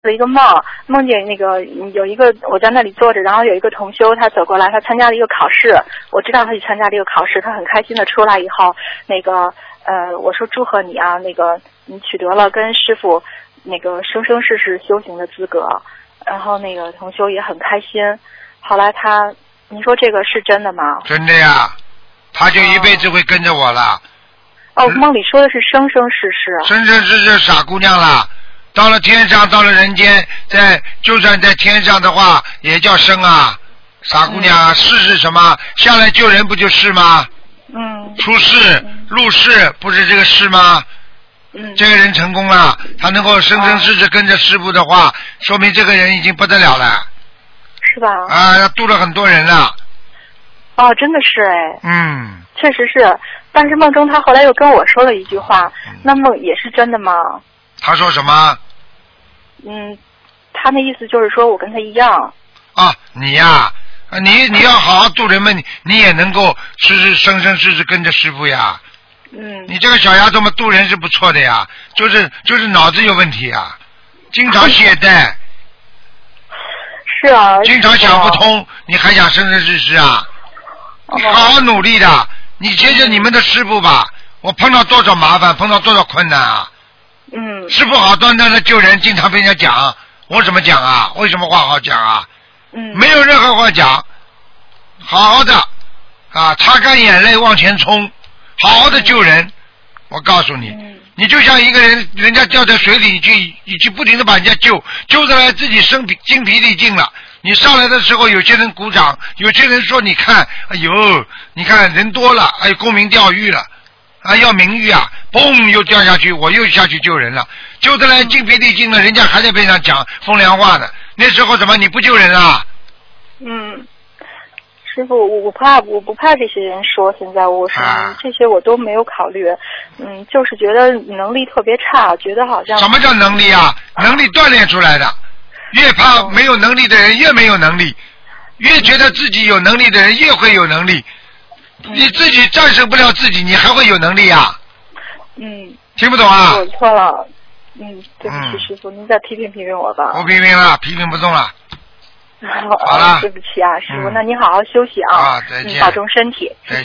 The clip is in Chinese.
了一个梦，梦见那个有一个我在那里坐着，然后有一个同修他走过来，他参加了一个考试，我知道他去参加这个考试，他很开心的出来以后，那个我说祝贺你啊，那个你取得了跟师父那个生生世世修行的资格，然后那个同修也很开心。后来您说这个是真的吗？ 真的呀，他就一辈子会跟着我了。 哦，梦里说的是生生世世。 生生世世傻姑娘啦，到了天上，到了人间，就算在天上的话，也叫生啊，傻姑娘啊，世是什么？下来救人不就是吗？出世入世不是这个世吗？这个人成功了，他能够生生世世跟着师父的话，说明这个人已经不得了了。 是吧？ 啊，他度了很多人了。 哦，真的是哎。确实是，但是梦中他后来又跟我说了一句话，那梦也是真的吗？ 他说什么？ 他那意思就是说我跟他一样。 啊，你呀，你要好好度人们，你也能够生生世世跟着师父呀。你这个小丫头们度人是不错的呀，就是脑子有问题啊，经常懈怠。 是啊。 经常想不通，你还想生生世世啊？你好好努力的，你学学你们的师父吧。我碰到多少麻烦，碰到多少困难啊！师父好端端的救人，经常被人家讲，我怎么讲啊？为什么话好讲啊？没有任何话讲，好好的啊，擦干眼泪往前冲，好好的救人。我告诉你，你就像一个人家掉在水里去，你去不停的把人家救上来，自己精疲力尽了。你上来的时候，有些人鼓掌，有些人说你看，哎呦，你看人多了，哎，沽名钓誉了，啊，要名誉啊，嘣又掉下去，我又下去救人了，救得来精疲力尽了，人家还在边上讲风凉话呢。那时候怎么你不救人啊？ 师父，我不怕这些人说，现在我说这些我都没有考虑，就是觉得能力特别差，觉得好像。 什么叫能力啊？能力锻炼出来的。越怕没有能力的人越没有能力，越觉得自己有能力的人越会有能力。你自己战胜不了自己，你还会有能力啊？听不懂啊？ 我错了，对不起师父，您再批评我吧。 不批评了，批评不动了。 好了，对不起啊，师父，那您好好休息啊， 再见， 保重身体。